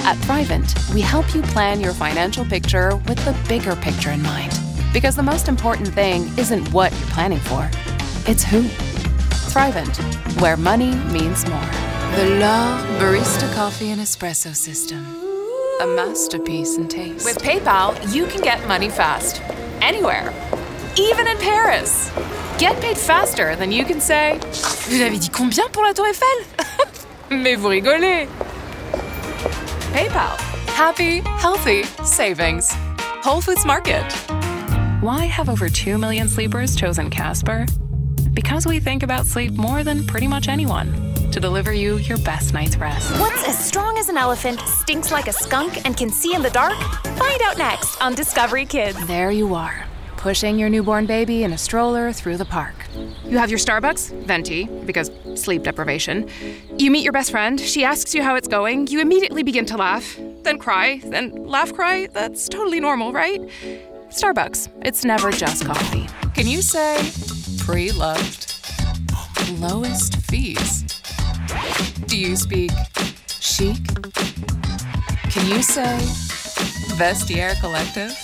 At Thrivent, we help you plan your financial picture with the bigger picture in mind. Because the most important thing isn't what you're planning for, it's who. Thrivent, where money means more. The L'Or Barista Coffee and Espresso System. A masterpiece in taste. With PayPal, you can get money fast. Anywhere. Even in Paris. Get paid faster than you can say, "Vous avez dit combien pour la Tour Eiffel?" Mais vous rigolez. PayPal. Happy, healthy savings. Whole Foods Market. Why have over 2 million sleepers chosen Casper? Because we think about sleep more than pretty much anyone. To deliver you your best night's rest. What's as strong as an elephant, stinks like a skunk, and can see in the dark? Find out next on Discovery Kids. There you are, pushing your newborn baby in a stroller through the park. You have your Starbucks, venti, because sleep deprivation. You meet your best friend, she asks you how it's going, you immediately begin to laugh, then cry, then laugh, cry. That's totally normal, right? Starbucks, it's never just coffee. Can you say pre-loved? Lowest fees. Do you speak chic? Can you say Vestiaire Collective?